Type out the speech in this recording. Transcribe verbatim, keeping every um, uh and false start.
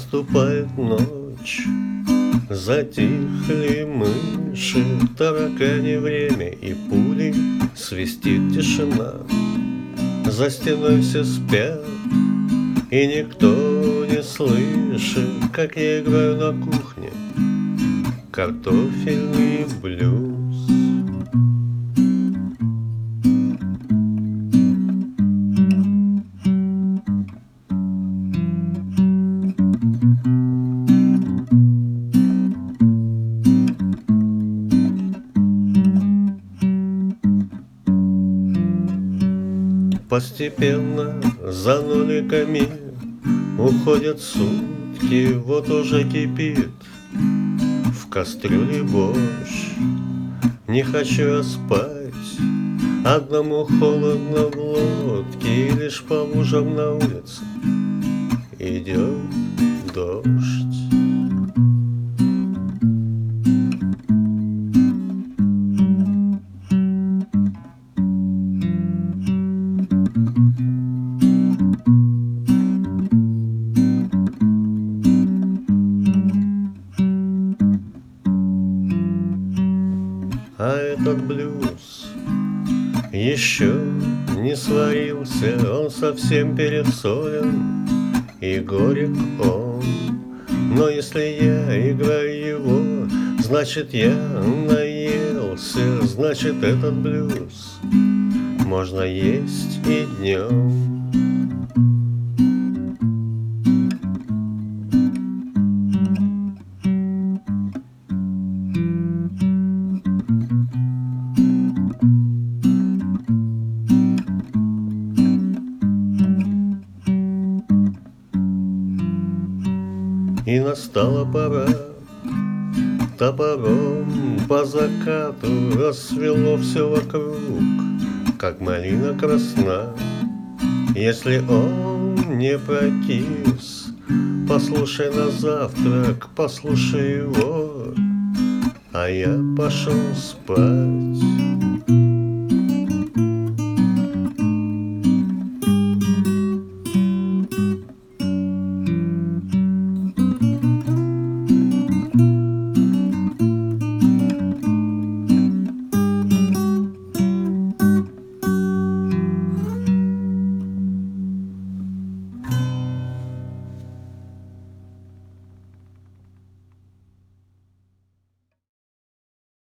Наступает ночь, затихли мыши, таракани время и пули, свистит тишина. За стеной все спят, и никто не слышит, как я играю на кухне картофельный блюз. Постепенно за ноликами уходят сутки, вот уже кипит в кастрюле борщ. Не хочу я спать, одному холодно в лодке, и лишь по лужам на улице идет дождь. А этот блюз еще не сварился, он совсем пересолен и горек он. Но если я играю его, значит я наелся, значит этот блюз можно есть и днем. И настала пора, топором по закату рассвело все вокруг, как малина красна. Если он не прокис, послушай на завтрак, послушай его, а я пошел спать.